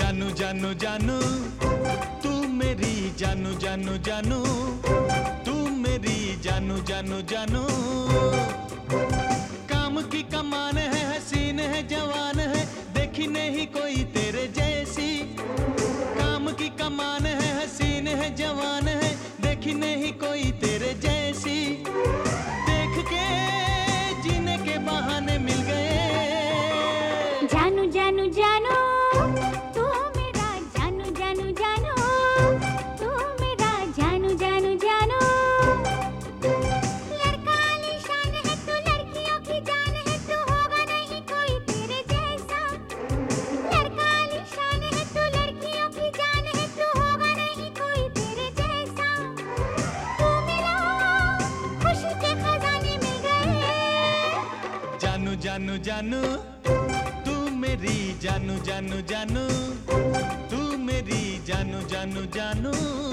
जानू जानू जानू तू मेरी जानू जानू जानू तू मेरी जानू जानू जानू। काम की कमान है, हसीन है, जवान है, देखी नहीं कोई तेरे जैसी। काम की कमान है, हसीन है, जवान है, देखी नहीं कोई तेरे जैसी। देख के जीने के बहाने मिल गए। जानू जानू जानू तू मेरा जानू जानू जानू, तू मेरा जानू जानू जानू। लड़का आलीशान है तू, लड़कियों की जान है तू, होगा नहीं कोई तेरे जैसा। लड़का आलीशान है तू, लड़कियों की जान है तू, होगा नहीं कोई तेरे जैसा। तू मिला खुशी के खजाने मिल गए। जानू जानू जानू तू मेरी जानू जानू जानू, तू मेरी जानू जानू जानू।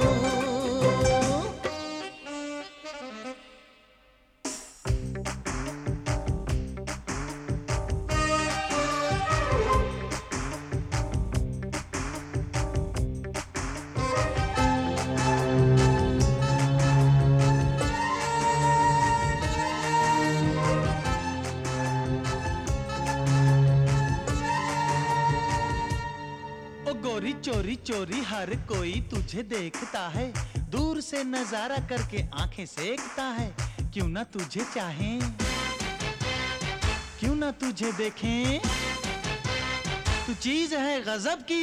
ओ गोरी चोरी चोरी हर कोई तुझे देखता है, दूर से नजारा करके आंखें सेकता है। क्यों ना तुझे चाहें, क्यों ना तुझे देखें, तू चीज है गजब की।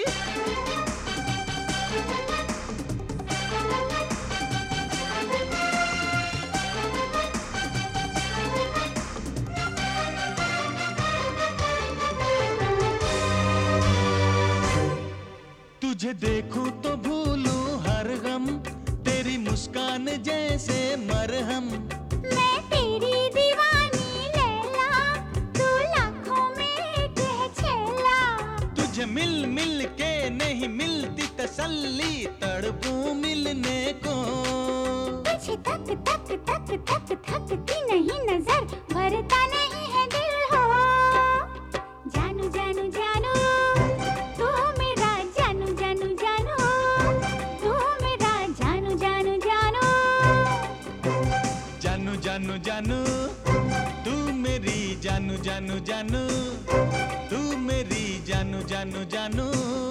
तुझे देखूं तो भूलूं हर गम, तेरी मुस्कान जैसे मरहम। मैं तेरी दीवानी लैला, तू लाखों में एक है छैला। तुझे मिल मिल के नहीं मिलती तसल्ली, तड़पूं मिलने को। तुझे तक तक तक तक थकती नहीं नजर, भरता नहीं है दिल हो। जानू जानू जानू तू मेरा जानू जानू जानू, तू मेरा जानू जानू जानू। जानू जानू जानू तू मेरी जानू जानू जानू, तू मेरी जानू जानू जानू।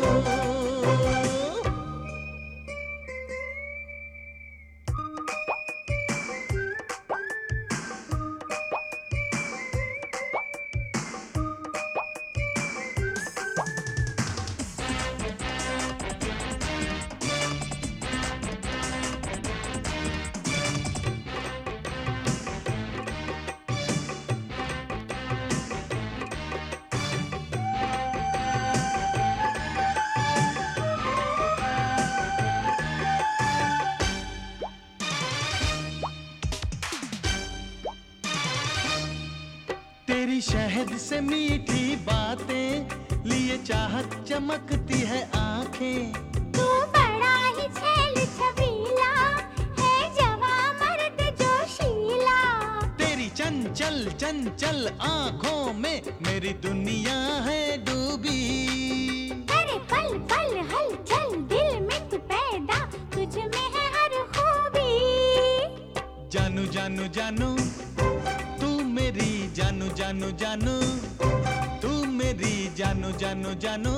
तेरी शहद से मीठी बातें लिए चाहत चमकती है आंखें। तू बड़ा ही छैल छबीला है, जवां मर्द जोशीला। तेरी चंचल चंचल आंखों में मेरी दुनिया है डूबी। अरे पल पल हलचल दिल में तू पैदा, तुझ में है हर खूबी। जानू जानू जानू तू मेरी जानू जानू जानू, तू मेरी जानू जानू जानू।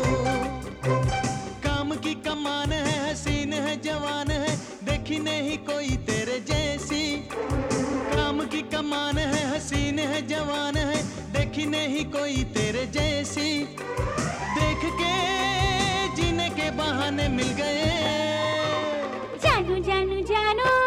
काम की कमान है, हसीन है, जवान है, देखी नहीं कोई तेरे जैसी। काम की कमान है, हसीन है, जवान है, देखी नहीं कोई तेरे जैसी। देख के जीने के बहाने मिल गए। जानू जानू जानू